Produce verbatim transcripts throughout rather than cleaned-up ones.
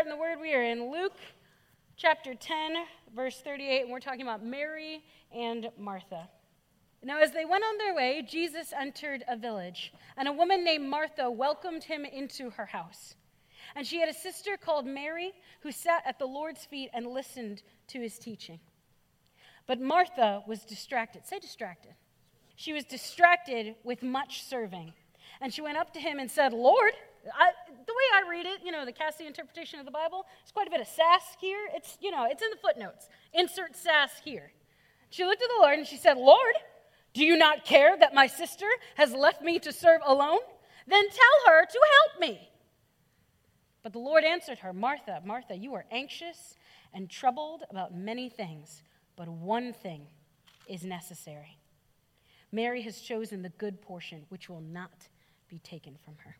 start in the Word. We are in Luke chapter ten, verse thirty-eight, and we're talking about Mary and Martha. Now, as they went on their way, Jesus entered a village, and a woman named Martha welcomed him into her house. And she had a sister called Mary who sat at the Lord's feet and listened to his teaching. But Martha was distracted. Say distracted. She was distracted with much serving. And she went up to him and said, Lord, I, the way I read it, you know, the Cassidy interpretation of the Bible, there's quite a bit of sass here. It's, you know, it's in the footnotes. Insert sass here. She looked at the Lord and she said, Lord, do you not care that my sister has left me to serve alone? Then tell her to help me. But the Lord answered her, Martha, Martha, you are anxious and troubled about many things, but one thing is necessary. Mary has chosen the good portion, which will not be taken from her.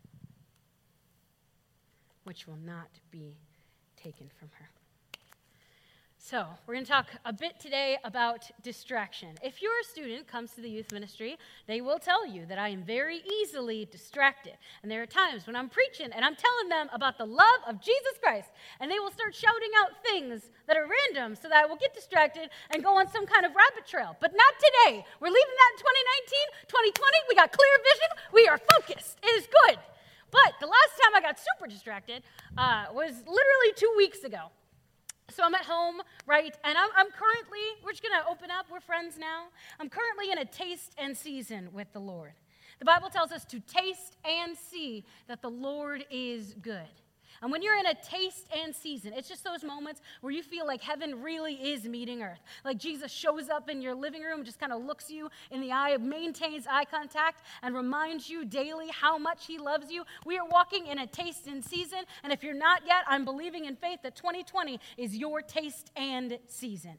Which will not be taken from her. So, we're going to talk a bit today about distraction. If your student comes to the youth ministry, they will tell you that I am very easily distracted. And there are times when I'm preaching and I'm telling them about the love of Jesus Christ, and they will start shouting out things that are random so that I will get distracted and go on some kind of rabbit trail. But not today. We're leaving that in twenty nineteen, twenty twenty. We got clear vision. We are focused. It is good. But the last time I got super distracted uh, was literally two weeks ago. So I'm at home, right, and I'm, I'm currently, we're just going to open up, we're friends now. I'm currently in a taste and season with the Lord. The Bible tells us to taste and see that the Lord is good. And when you're in a taste and season, it's just those moments where you feel like heaven really is meeting earth. Like Jesus shows up in your living room, just kind of looks you in the eye, maintains eye contact, and reminds you daily how much he loves you. We are walking in a taste and season, and if you're not yet, I'm believing in faith that twenty twenty is your taste and season.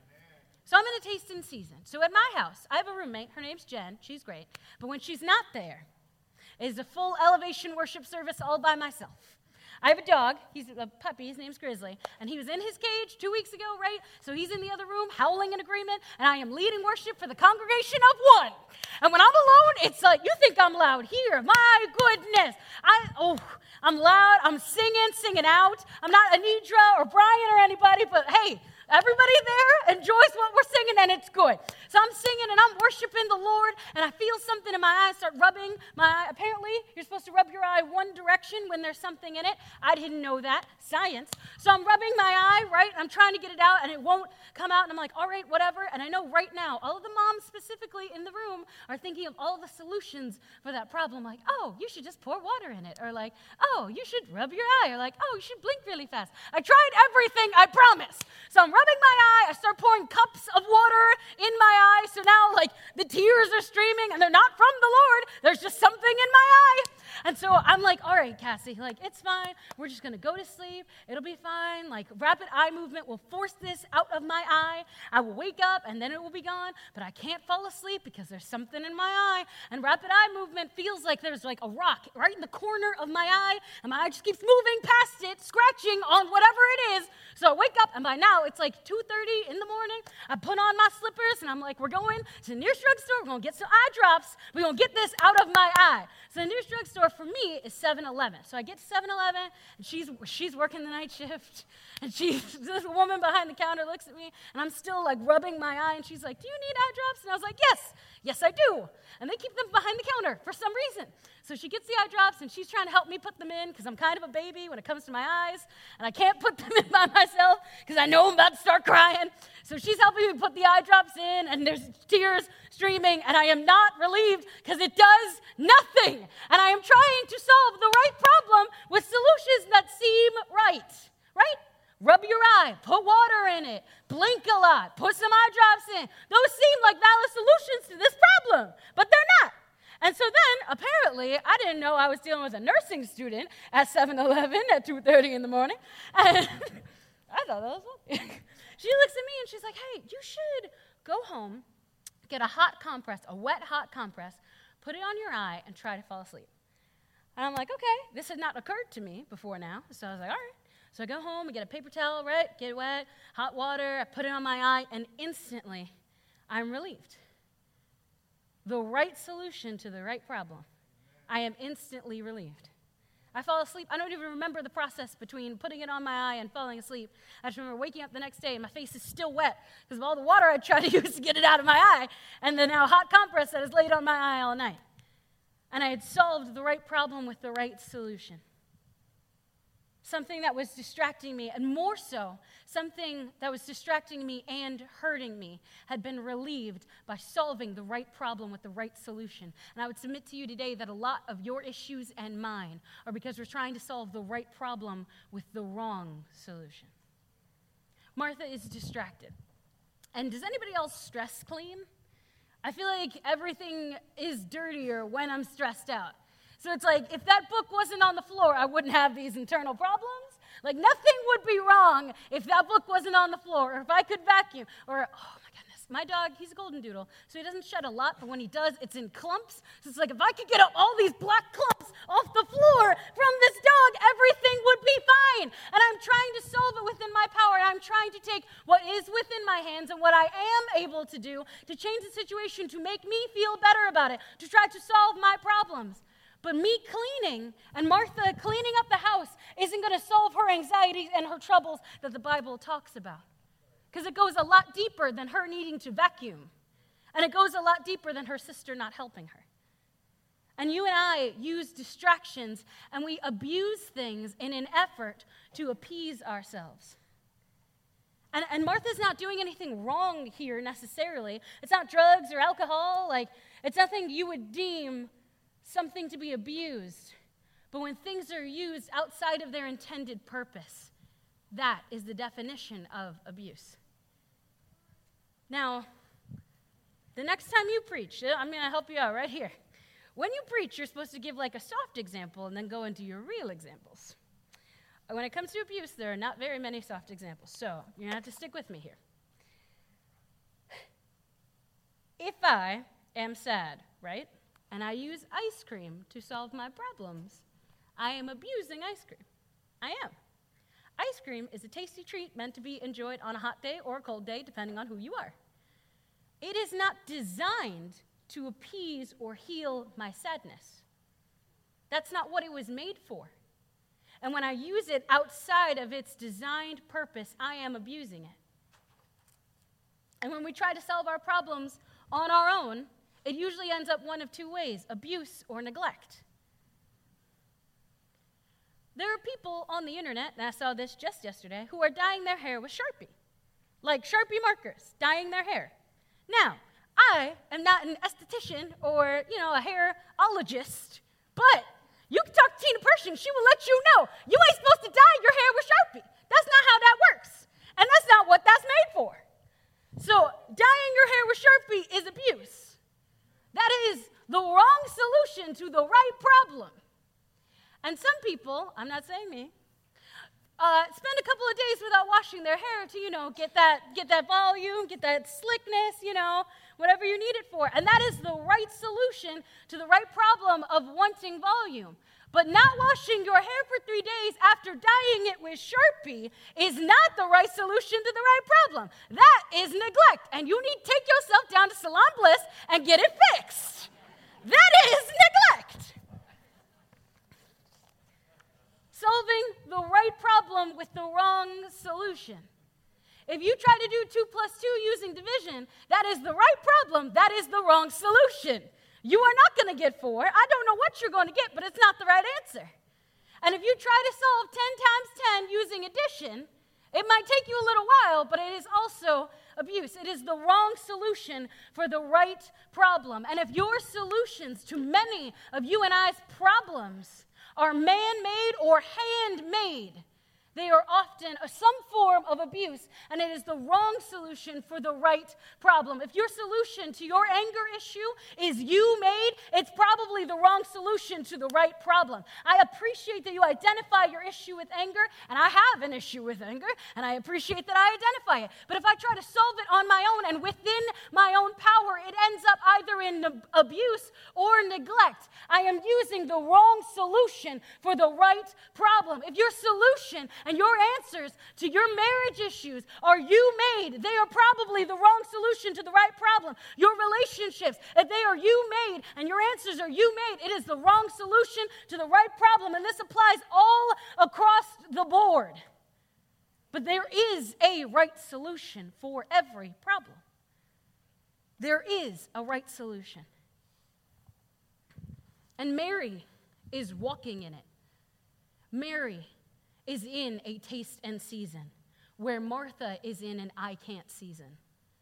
So I'm in a taste and season. So at my house, I have a roommate. Her name's Jen. She's great. But when she's not there, it is a full elevation worship service all by myself. I have a dog. He's a puppy. His name's Grizzly. And he was in his cage two weeks ago, right? So he's in the other room howling in agreement, and I am leading worship for the congregation of one. And when I'm alone, it's like, you think I'm loud here. My goodness. I, oh, I'm loud. I'm singing, singing out. I'm not Anidra or Brian or anybody, but hey, everybody there enjoys what we're singing, and it's good. So I'm singing, and I'm worshiping the Lord, and I feel something in my eye start rubbing my eye. Apparently, you're supposed to rub your eye one direction when there's something in it. I didn't know that. Science. So I'm rubbing my eye, right? I'm trying to get it out, and it won't come out, and I'm like, all right, whatever. And I know right now, all of the moms specifically in the room are thinking of all the solutions for that problem, like, oh, you should just pour water in it, or like, oh, you should rub your eye, or like, oh, you should blink really fast. I tried everything, I promise. So I'm rubbing my eye, I start pouring cups of water in my eye, so now, like, the tears are streaming, and they're not from the Lord, there's just something in my eye. And so I'm like, all right, Cassie, like, it's fine, we're just going to go to sleep, it'll be fine, like, rapid eye movement will force this out of my eye, I will wake up, and then it will be gone, but I can't fall asleep because there's something in my eye, and rapid eye movement feels like there's, like, a rock right in the corner of my eye, and my eye just keeps moving past it, scratching on whatever it is, so I wake up, and by now, it's like two thirty in the morning, I put on my slippers, and I'm like, we're going to the nearest drugstore, we're going to get some eye drops, we're going to get this out of my eye. So the nearest drugstore for me is seven eleven. So I get to seven eleven, and she's she's working the night shift, and she's, this woman behind the counter looks at me, and I'm still, like, rubbing my eye, and she's like, do you need eye drops? And I was like, yes, yes, I do. And they keep them behind the counter for some reason. So she gets the eye drops, and she's trying to help me put them in because I'm kind of a baby when it comes to my eyes, and I can't put them in by myself because I know I'm about to start crying. So she's helping me put the eye drops in, and there's tears streaming, and I am not relieved because it does nothing. And I am trying to solve the right problem with solutions that seem right, right? Rub your eye, put water in it, blink a lot, put some eye drops in. Those seem like valid solutions to this problem, but they're not. And so then, apparently, I didn't know I was dealing with a nursing student at seven eleven at two thirty in the morning. And I thought that was funny. She looks at me and she's like, hey, you should go home, get a hot compress, a wet hot compress, put it on your eye, and try to fall asleep. And I'm like, okay, this had not occurred to me before now. So I was like, all right. So I go home, I get a paper towel, right, get it wet, hot water, I put it on my eye, and instantly I'm relieved. The right solution to the right problem. I am instantly relieved. I fall asleep. I don't even remember the process between putting it on my eye and falling asleep. I just remember waking up the next day and my face is still wet because of all the water I tried to use to get it out of my eye and the now hot compress that is laid on my eye all night. And I had solved the right problem with the right solution. Something that was distracting me, and more so, something that was distracting me and hurting me had been relieved by solving the right problem with the right solution. And I would submit to you today that a lot of your issues and mine are because we're trying to solve the right problem with the wrong solution. Martha is distracted. And does anybody else stress clean? I feel like everything is dirtier when I'm stressed out. So it's like, if that book wasn't on the floor, I wouldn't have these internal problems. Like, nothing would be wrong if that book wasn't on the floor, or if I could vacuum, or, oh my goodness, my dog, he's a golden doodle, so he doesn't shed a lot, but when he does, it's in clumps. So it's like, if I could get up all these black clumps off the floor from this dog, everything would be fine. And I'm trying to solve it within my power, and I'm trying to take what is within my hands and what I am able to do to change the situation, to make me feel better about it, to try to solve my problems. But me cleaning and Martha cleaning up the house isn't going to solve her anxieties and her troubles that the Bible talks about. Because it goes a lot deeper than her needing to vacuum. And it goes a lot deeper than her sister not helping her. And you and I use distractions and we abuse things in an effort to appease ourselves. And, and Martha's not doing anything wrong here necessarily. It's not drugs or alcohol. Like, it's nothing you would deem something to be abused. But when things are used outside of their intended purpose, that is the definition of abuse. Now, the next time you preach, I'm going to help you out right here. When you preach, you're supposed to give like a soft example and then go into your real examples. When it comes to abuse, there are not very many soft examples, so you're going to have to stick with me here. If I am sad, right? And I use ice cream to solve my problems, I am abusing ice cream. I am. Ice cream is a tasty treat meant to be enjoyed on a hot day or a cold day, depending on who you are. It is not designed to appease or heal my sadness. That's not what it was made for. And when I use it outside of its designed purpose, I am abusing it. And when we try to solve our problems on our own, it usually ends up one of two ways: abuse or neglect. There are people on the internet, and I saw this just yesterday, who are dyeing their hair with Sharpie. Like Sharpie markers, dyeing their hair. Now, I am not an esthetician or, you know, a hairologist, but you can talk to Tina Pershing, she will let you know, you ain't supposed to dye your hair with Sharpie. That's not how that works. And that's not what that's made for. So, dyeing your hair with Sharpie is abuse. That is the wrong solution to the right problem. And some people, I'm not saying me, uh, spend a couple of days without washing their hair to, you know, get that, get that volume, get that slickness, you know, whatever you need it for. And that is the right solution to the right problem of wanting volume. But not washing your hair for three days after dyeing it with Sharpie is not the right solution to the right problem. That is neglect. And you need to take yourself down to Salon Bliss and get it fixed. That is neglect. Solving the right problem with the wrong solution. If you try to do two plus two using division, that is the right problem. That is the wrong solution. You are not going to get four. I don't know what you're going to get, but it's not the right answer. And if you try to solve ten times ten using addition, it might take you a little while, but it is also abuse. It is the wrong solution for the right problem. And if your solutions to many of you and I's problems are man-made or handmade, they are often a, some form of abuse, and it is the wrong solution for the right problem. If your solution to your anger issue is you made, it's probably the wrong solution to the right problem. I appreciate that you identify your issue with anger, and I have an issue with anger, and I appreciate that I identify it. But if I try to solve it on my own and within my own power, it ends up either in ne- abuse or neglect. I am using the wrong solution for the right problem. If your solution and your answers to your marriage issues are you made, they are probably the wrong solution to the right problem. Your relationships, if they are you made and your answers are you made, it is the wrong solution to the right problem. And this applies all across the board. But there is a right solution for every problem. There is a right solution. And Mary is walking in it. Mary is in a taste and season, where Martha is in an I can't season.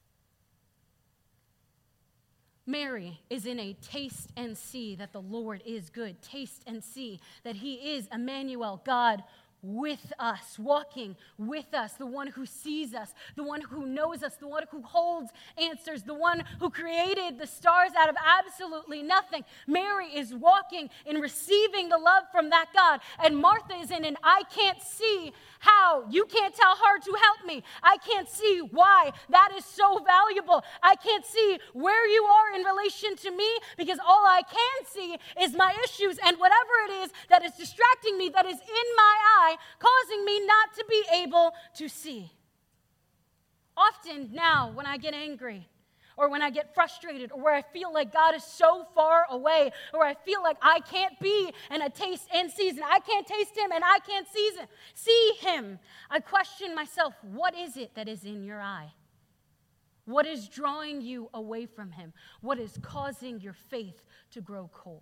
Mary is in a taste and see that the Lord is good. Taste and see that he is Emmanuel, God with us, walking with us, the one who sees us, the one who knows us, the one who holds answers, the one who created the stars out of absolutely nothing. Mary is walking in receiving the love from that God, and Martha is in an I can't see how. You can't tell her to help me. I can't see why that is so valuable. I can't see where you are in relation to me, because all I can see is my issues and whatever it is that is distracting me, that is in my eye, causing me not to be able to see. Often now, when I get angry, or when I get frustrated, or where I feel like God is so far away, or I feel like I can't be in a taste and season, I can't taste him and I can't season, see him, I question myself, what is it that is in your eye? What is drawing you away from him? What is causing your faith to grow cold?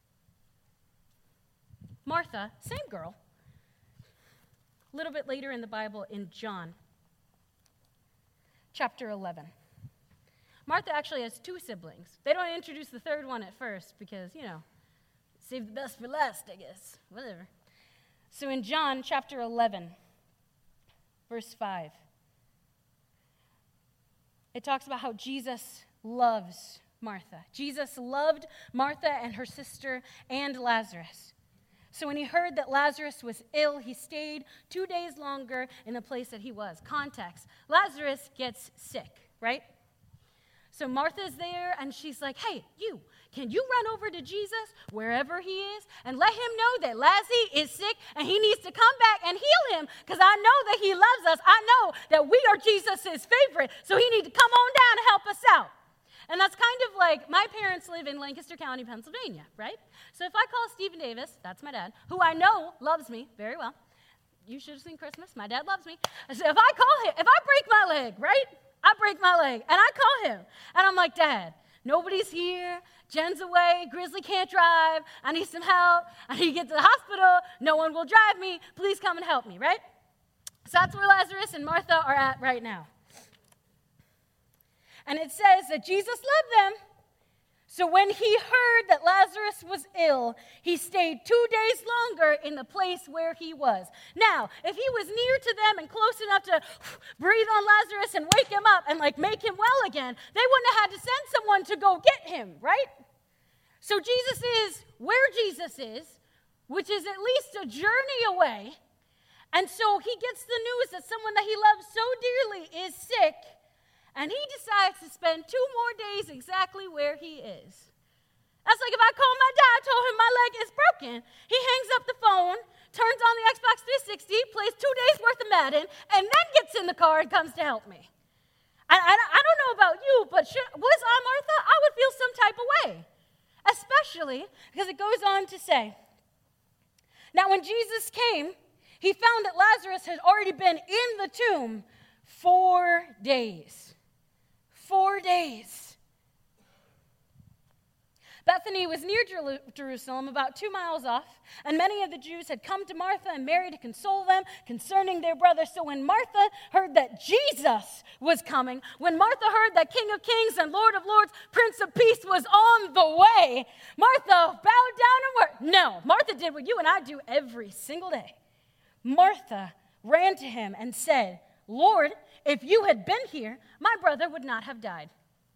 Martha, same girl. A little bit later in the Bible, in John, chapter eleven. Martha actually has two siblings. They don't introduce the third one at first because, you know, save the best for last, I guess. Whatever. So in John chapter eleven, verse five, it talks about how Jesus loves Martha. Jesus loved Martha and her sister and Lazarus. So when he heard that Lazarus was ill, he stayed two days longer in the place that he was. Context. Lazarus gets sick, right? So Martha's there, and she's like, hey, you, can you run over to Jesus, wherever he is, and let him know that Lazzy is sick, and he needs to come back and heal him, because I know that he loves us. I know that we are Jesus' favorite, so he needs to come on down and help us out. And that's kind of like, my parents live in Lancaster County, Pennsylvania, right? So if I call Stephen Davis, that's my dad, who I know loves me very well. You should have seen Christmas. My dad loves me. So if I call him, if I break my leg, right? I break my leg, and I call him, and I'm like, Dad, nobody's here. Jen's away. Grizzly can't drive. I need some help. I need to get to the hospital. No one will drive me. Please come and help me, right? So that's where Lazarus and Martha are at right now. And it says that Jesus loved them. So when he heard that Lazarus was ill, he stayed two days longer in the place where he was. Now, if he was near to them and close enough to breathe on Lazarus and wake him up and like make him well again, they wouldn't have had to send someone to go get him, right? So Jesus is where Jesus is, which is at least a journey away. And so he gets the news that someone that he loves so dearly is sick. And he decides to spend two more days exactly where he is. That's like if I call my dad, told him my leg is broken. He hangs up the phone, turns on the Xbox three sixty, plays two days worth of Madden, and then gets in the car and comes to help me. I, I, I don't know about you, but should, was I Martha? I would feel some type of way. Especially because it goes on to say, now when Jesus came, he found that Lazarus had already been in the tomb four days. Four days. Bethany was near Jer- Jerusalem, about two miles off, and many of the Jews had come to Martha and Mary to console them concerning their brother. So when Martha heard that Jesus was coming, when Martha heard that King of Kings and Lord of Lords, Prince of Peace was on the way, Martha bowed down and worked. No, Martha did what you and I do every single day. Martha ran to him and said, Lord, if you had been here, my brother would not have died.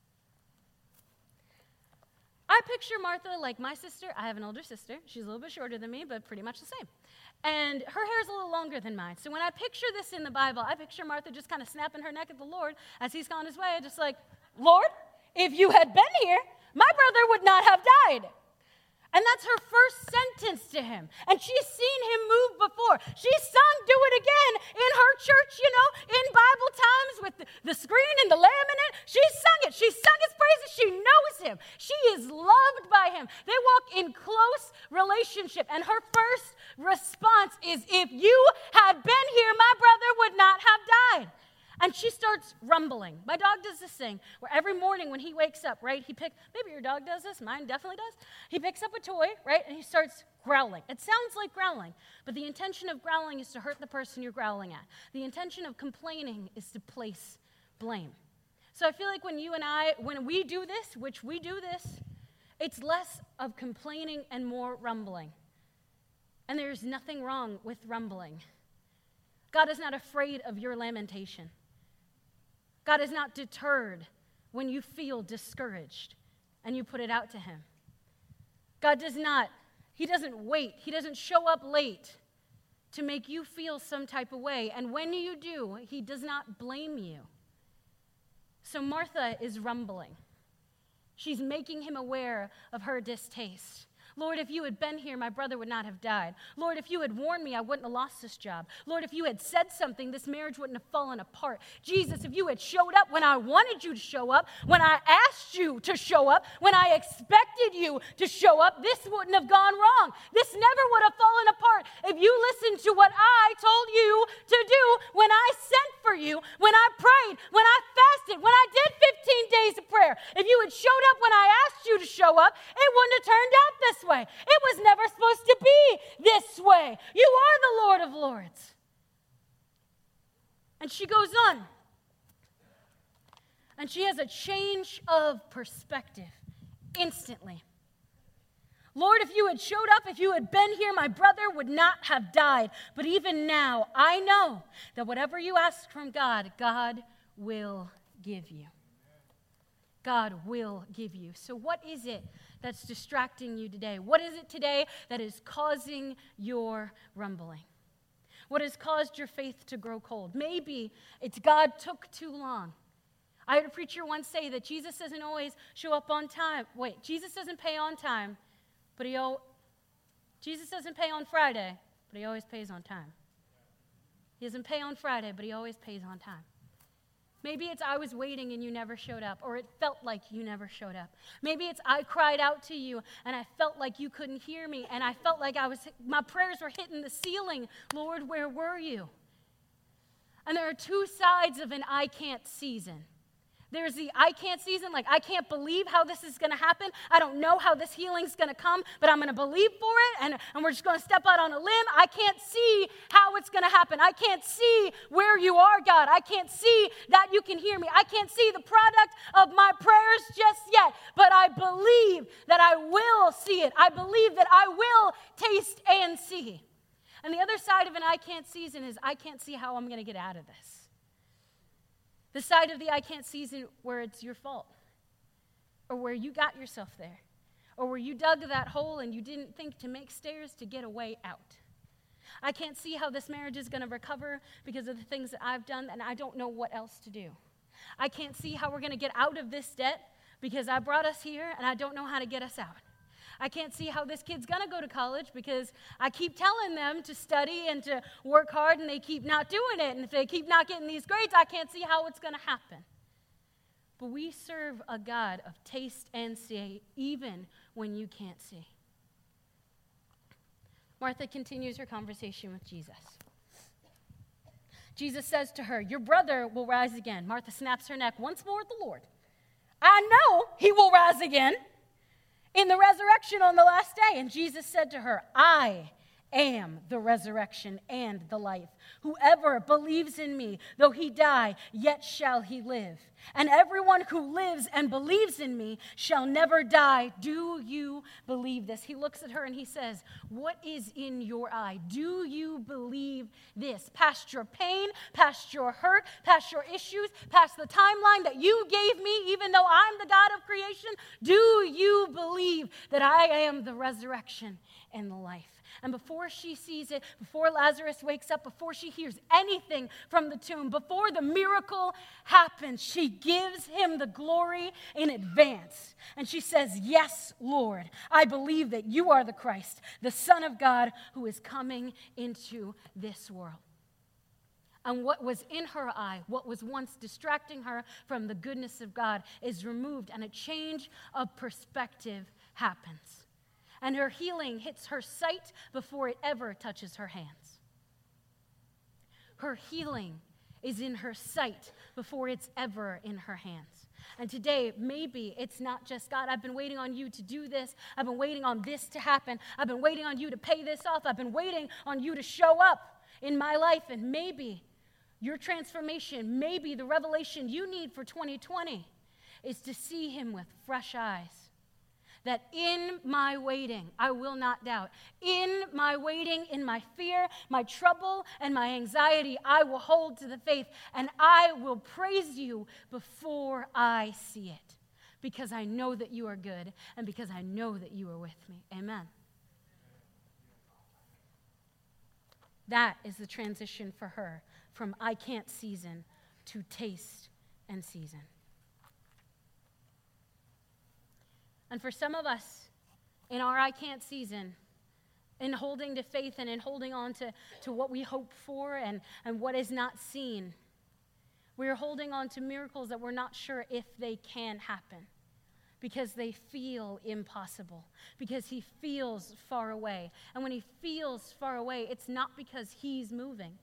I picture Martha like my sister. I have an older sister. She's a little bit shorter than me, but pretty much the same. And her hair is a little longer than mine. So when I picture this in the Bible, I picture Martha just kind of snapping her neck at the Lord as he's gone his way, just like, Lord, if you had been here, my brother would not have died. And that's her first sentence to him. And she's seen him move before. She's sung Do It Again in her church, you know, in Bible times with the, the screen and the laminate. She's sung it. She's sung his praises. She knows him. She is loved by him. They walk in close relationship. And her first response is, if you had been here, my brother would not have died. And she starts rumbling. My dog does this thing where every morning when he wakes up, right, he picks, maybe your dog does this, mine definitely does. He picks up a toy, right, and he starts growling. It sounds like growling, but the intention of growling is to hurt the person you're growling at. The intention of complaining is to place blame. So I feel like when you and I, when we do this, which we do this, it's less of complaining and more rumbling. And there's nothing wrong with rumbling. God is not afraid of your lamentation. God is not deterred when you feel discouraged and you put it out to him. God does not, he doesn't wait. He doesn't show up late to make you feel some type of way. And when you do, he does not blame you. So Martha is rumbling. She's making him aware of her distaste. Lord, if you had been here, my brother would not have died. Lord, if you had warned me, I wouldn't have lost this job. Lord, if you had said something, this marriage wouldn't have fallen apart. Jesus, if you had showed up when I wanted you to show up, when I asked you to show up, when I expected you to show up, this wouldn't have gone wrong. This never would have fallen apart if you listened to what I told you to do when I sent for you, when I prayed, when I fasted, when I did fifteen days of prayer. If you had showed up when I asked you to show up, it wouldn't have turned out this way. It was never supposed to be this way. You are the Lord of Lords. And she goes on. And she has a change of perspective instantly. Lord, if you had showed up, if you had been here, my brother would not have died. But even now, I know that whatever you ask from God, God will give you. God will give you. So what is it that's distracting you today? What is it today that is causing your rumbling? What has caused your faith to grow cold? Maybe it's God took too long. I heard a preacher once say that Jesus doesn't always show up on time. Wait, Jesus doesn't pay on time, but he al- Jesus doesn't pay on Friday, but he always pays on time. He doesn't pay on Friday, but he always pays on time. Maybe it's I was waiting and you never showed up, or it felt like you never showed up. Maybe it's I cried out to you and I felt like you couldn't hear me, and I felt like I was my prayers were hitting the ceiling. Lord, where were you? And there are two sides of an I can't season. There's the I can't season, like I can't believe how this is going to happen. I don't know how this healing's going to come, but I'm going to believe for it, and, and we're just going to step out on a limb. I can't see how it's going to happen. I can't see where you are, God. I can't see that you can hear me. I can't see the product of my prayers just yet, but I believe that I will see it. I believe that I will taste and see. And the other side of an I can't season is I can't see how I'm going to get out of this. The side of the I can't season where it's your fault, or where you got yourself there, or where you dug that hole and you didn't think to make stairs to get a way out. I can't see how this marriage is going to recover because of the things that I've done, and I don't know what else to do. I can't see how we're going to get out of this debt because I brought us here and I don't know how to get us out. I can't see how this kid's going to go to college because I keep telling them to study and to work hard, and they keep not doing it. And if they keep not getting these grades, I can't see how it's going to happen. But we serve a God of taste and see, even when you can't see. Martha continues her conversation with Jesus. Jesus says to her, your brother will rise again. Martha snaps her neck once more at the Lord. I know he will rise again in the resurrection on the last day. And Jesus said to her, I am the resurrection and the life. Whoever believes in me, though he die, yet shall he live. And everyone who lives and believes in me shall never die. Do you believe this? He looks at her and he says, what is in your eye? Do you believe this? Past your pain, past your hurt, past your issues, past the timeline that you gave me, even though I'm the God of creation, do you believe that I am the resurrection and the life? And before she sees it, before Lazarus wakes up, before she hears anything from the tomb, before the miracle happens, she gives him the glory in advance. And she says, "Yes, Lord, I believe that you are the Christ, the Son of God, who is coming into this world." And what was in her eye, what was once distracting her from the goodness of God, is removed, and a change of perspective happens. And her healing hits her sight before it ever touches her hands. Her healing is in her sight before it's ever in her hands. And today, maybe it's not just, "God, I've been waiting on you to do this. I've been waiting on this to happen. I've been waiting on you to pay this off. I've been waiting on you to show up in my life." And maybe your transformation, maybe the revelation you need for twenty twenty is to see him with fresh eyes. That in my waiting, I will not doubt. In my waiting, in my fear, my trouble, and my anxiety, I will hold to the faith, and I will praise you before I see it, because I know that you are good, and because I know that you are with me. Amen. That is the transition for her from I can't season to taste and season. And for some of us, in our I can't season, in holding to faith and in holding on to, to what we hope for and, and what is not seen, we are holding on to miracles that we're not sure if they can happen because they feel impossible, because he feels far away. And when he feels far away, it's not because he's moving.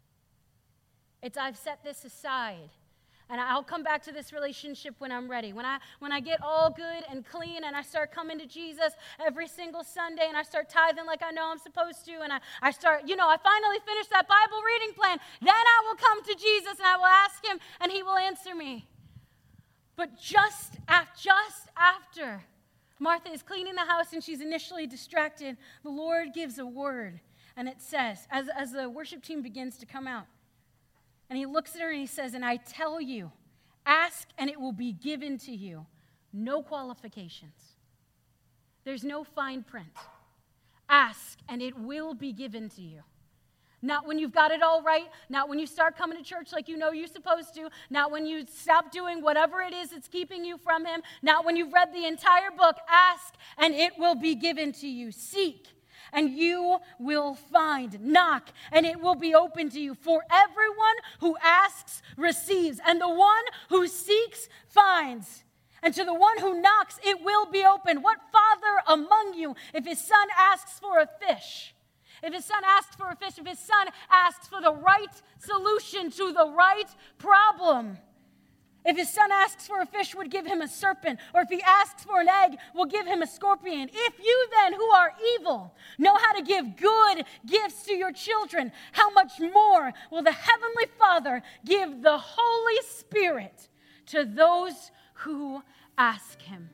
It's I've set this aside. And I'll come back to this relationship when I'm ready. When I when I get all good and clean and I start coming to Jesus every single Sunday and I start tithing like I know I'm supposed to, and I, I start, you know, I finally finish that Bible reading plan, then I will come to Jesus and I will ask him and he will answer me. But just, af- just after Martha is cleaning the house and she's initially distracted, the Lord gives a word. And it says, as, as the worship team begins to come out, and he looks at her and he says, "And I tell you, ask and it will be given to you." No qualifications. There's no fine print. Ask and it will be given to you. Not when you've got it all right, not when you start coming to church like you know you're supposed to, not when you stop doing whatever it is that's keeping you from him, not when you've read the entire book. Ask and it will be given to you. Seek and you will find. Knock, and it will be open to you. For everyone who asks receives, and the one who seeks finds. And to the one who knocks, it will be open. What father among you, if his son asks for a fish, if his son asks for a fish, if his son asks for the right solution to the right problem, if his son asks for a fish, would give him a serpent, or if he asks for an egg, will give him a scorpion. If you then, who are evil, know how to give good gifts to your children, how much more will the Heavenly Father give the Holy Spirit to those who ask him?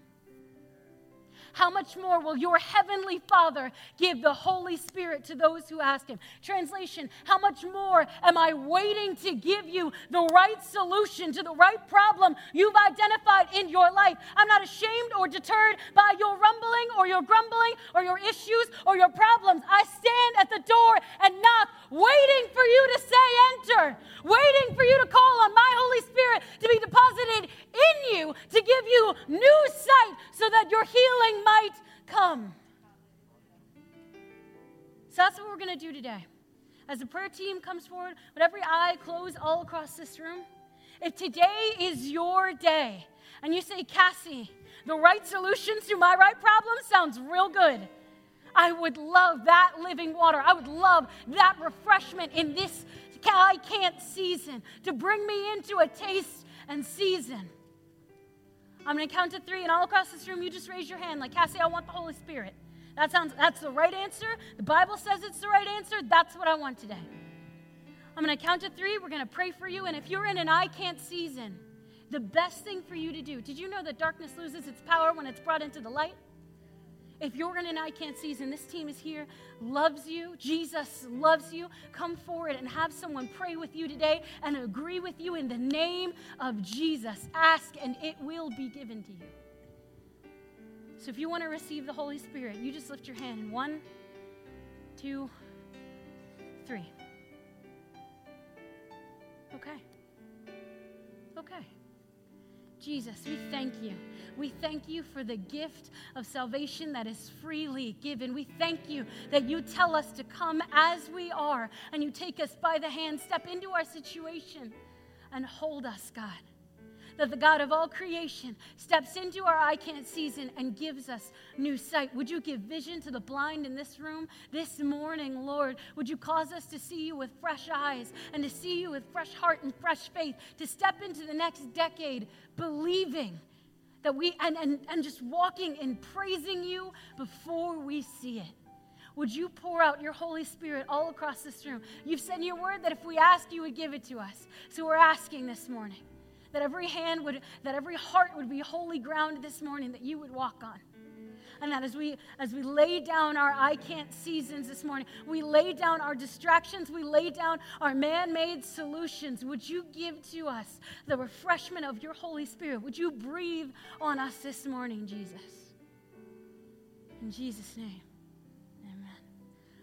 How much more will your Heavenly Father give the Holy Spirit to those who ask him? Translation, how much more am I waiting to give you the right solution to the right problem you've identified in your life? I'm not ashamed or deterred by your rumbling or your grumbling or your issues or your problems. I stand at the door and knock, waiting for you to say enter, waiting for you to call on my Holy Spirit to be deposited in you to give you new sight so that your healing might come. So that's what we're going to do today. As the prayer team comes forward, with every eye closed all across this room, if today is your day and you say, "Cassie, the right solutions to my right problem sounds real good. I would love that living water. I would love that refreshment in this I can't season to bring me into a taste and season." I'm going to count to three, and all across this room, you just raise your hand like, "Cassie, I want the Holy Spirit." That sounds, that's the right answer. The Bible says it's the right answer. That's what I want today. I'm going to count to three. We're going to pray for you, and if you're in an I can't season, the best thing for you to do, did you know that darkness loses its power when it's brought into the light? If you're in an I can't season, this team is here, loves you. Jesus loves you. Come forward and have someone pray with you today and agree with you in the name of Jesus. Ask and it will be given to you. So if you want to receive the Holy Spirit, you just lift your hand in one, two, three. Okay. Okay. Jesus, we thank you. We thank you for the gift of salvation that is freely given. We thank you that you tell us to come as we are, and you take us by the hand, step into our situation, and hold us, God. That the God of all creation steps into our I can't season and gives us new sight. Would you give vision to the blind in this room this morning, Lord? Would you cause us to see you with fresh eyes and to see you with fresh heart and fresh faith, to step into the next decade believing that we, and, and, and just walking and praising you before we see it. Would you pour out your Holy Spirit all across this room? You've said in your word that if we ask, you would give it to us. So we're asking this morning. That every hand would, that every heart would be holy ground this morning that you would walk on. And that as we as we lay down our I can't seasons this morning, we lay down our distractions, we lay down our man-made solutions. Would you give to us the refreshment of your Holy Spirit? Would you breathe on us this morning, Jesus? In Jesus' name.